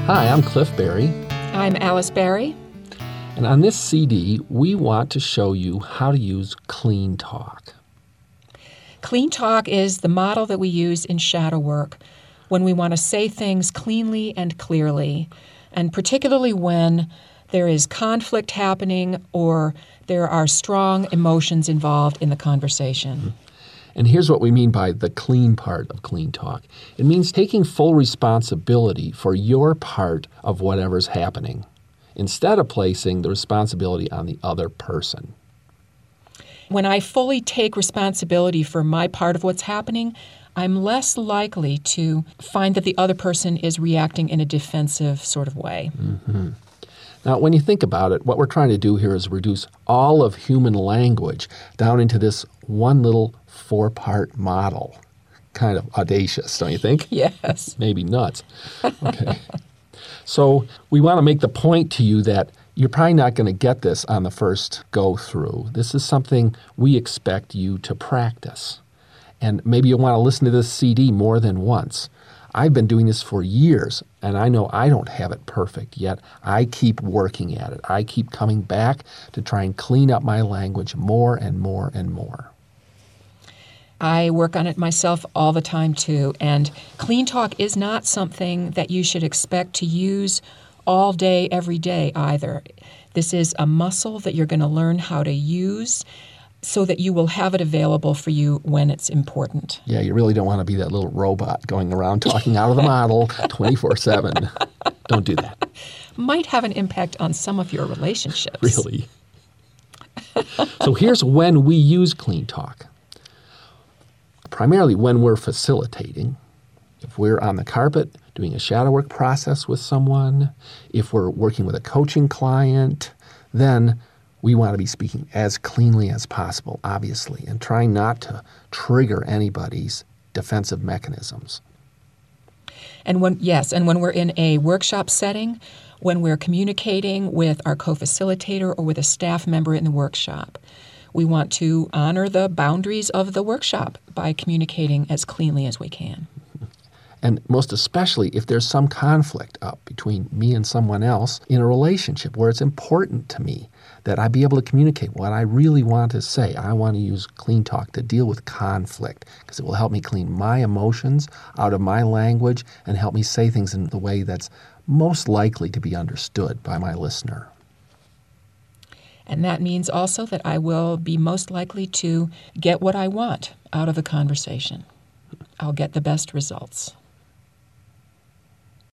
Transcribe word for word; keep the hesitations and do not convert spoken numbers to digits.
Hi, I'm Cliff Barry. I'm Alice Barry. And on this C D, we want to show you how to use Clean Talk. Clean Talk is the model that we use in shadow work when we want to say things cleanly and clearly, and particularly when there is conflict happening or there are strong emotions involved in the conversation. Mm-hmm. And here's what we mean by the clean part of Clean Talk. It means taking full responsibility for your part of whatever's happening, instead of placing the responsibility on the other person. When I fully take responsibility for my part of what's happening, I'm less likely to find that the other person is reacting in a defensive sort of way. Mm-hmm. Now, when you think about it, what we're trying to do here is reduce all of human language down into this one little four-part model. Kind of audacious, don't you think? Yes. Maybe nuts. Okay. So we want to make the point to you that you're probably not going to get this on the first go-through. This is something we expect you to practice. And maybe you'll want to listen to this C D more than once. I've been doing this for years, and I know I don't have it perfect yet. I keep working at it. I keep coming back to try and clean up my language more and more and more. I work on it myself all the time, too. And Clean Talk is not something that you should expect to use all day, every day, either. This is a muscle that you're going to learn how to use so that you will have it available for you when it's important. Yeah, you really don't want to be that little robot going around talking out of the model twenty-four seven. Don't do that. Might have an impact on some of your relationships. Really? So here's when we use Clean Talk. Primarily when we're facilitating. If we're on the carpet doing a shadow work process with someone, if we're working with a coaching client, then we want to be speaking as cleanly as possible, obviously, and trying not to trigger anybody's defensive mechanisms. And when, yes, and when we're in a workshop setting, when we're communicating with our co-facilitator or with a staff member in the workshop, we want to honor the boundaries of the workshop by communicating as cleanly as we can. And most especially if there's some conflict up between me and someone else in a relationship where it's important to me that I be able to communicate what I really want to say. I want to use Clean Talk to deal with conflict because it will help me clean my emotions out of my language and help me say things in the way that's most likely to be understood by my listener. And that means also that I will be most likely to get what I want out of the conversation. I'll get the best results.